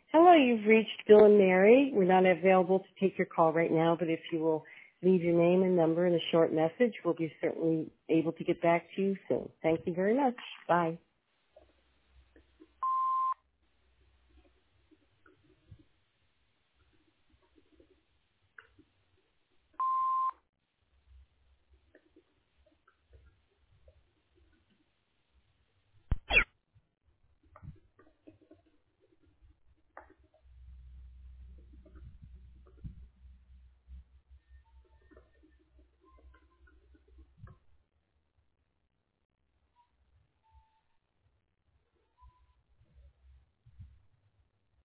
Hello, you've reached Bill and Mary. We're not available to take your call right now, but if you will leave your name and number and a short message, we'll be certainly able to get back to you soon. Thank you very much. Bye.